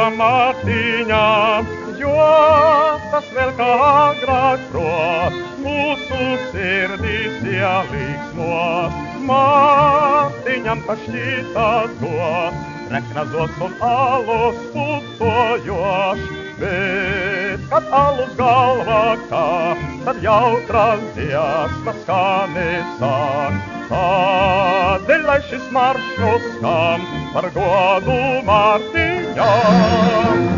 Mārtiņam, jo tas vēl kā agrāk pro, mūsu sirdīs ieliksmo. Mārtiņam pašķītās go, reknazos un alus putojošs, bet, kad alus galvā kā, tad jautras dziesmas skanēcā. Tādēļ, lai šis maršruts skan par godu Mārtiņam.